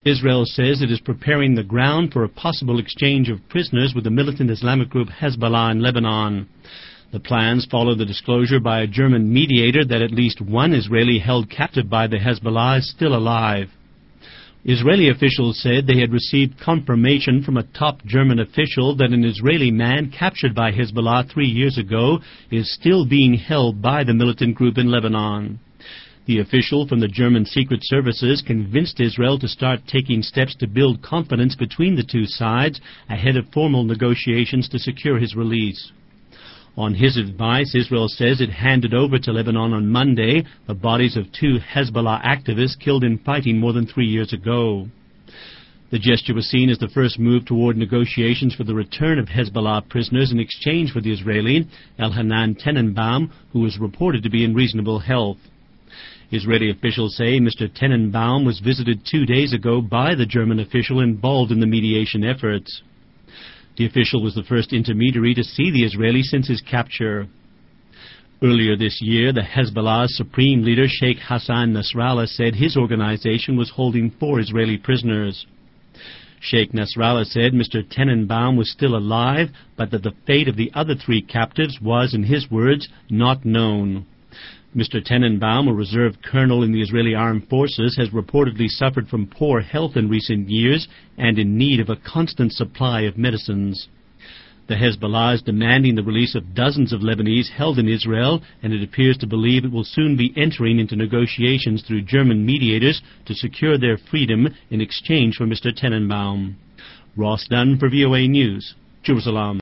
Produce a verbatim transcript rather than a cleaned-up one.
Israel says it is preparing the ground for a possible exchange of prisoners with the militant Islamic group Hezbollah in Lebanon. The plans follow the disclosure by a German mediator that at least one Israeli held captive by the Hezbollah is still alive. Israeli officials said they had received confirmation from a top German official that an Israeli man captured by Hezbollah three years ago is still being held by the militant group in Lebanon. The official from the German Secret Services convinced Israel to start taking steps to build confidence between the two sides ahead of formal negotiations to secure his release. On his advice, Israel says it handed over to Lebanon on Monday the bodies of two Hezbollah activists killed in fighting more than three years ago. The gesture was seen as the first move toward negotiations for the return of Hezbollah prisoners in exchange for the Israeli Elhanan Tenenbaum, who was reported to be in reasonable health. Israeli officials say Mister Tenenbaum was visited two days ago by the German official involved in the mediation efforts. The official was the first intermediary to see the Israeli since his capture. Earlier this year, the Hezbollah's supreme leader Sheikh Hassan Nasrallah said his organization was holding four Israeli prisoners. Sheikh Nasrallah said Mister Tenenbaum was still alive, but that the fate of the other three captives was, in his words, not known. Mister Tenenbaum, a reserve colonel in the Israeli Armed Forces, has reportedly suffered from poor health in recent years and in need of a constant supply of medicines. The Hezbollah is demanding the release of dozens of Lebanese held in Israel, and it appears to believe it will soon be entering into negotiations through German mediators to secure their freedom in exchange for Mister Tenenbaum. Ross Dunn for V O A News, Jerusalem.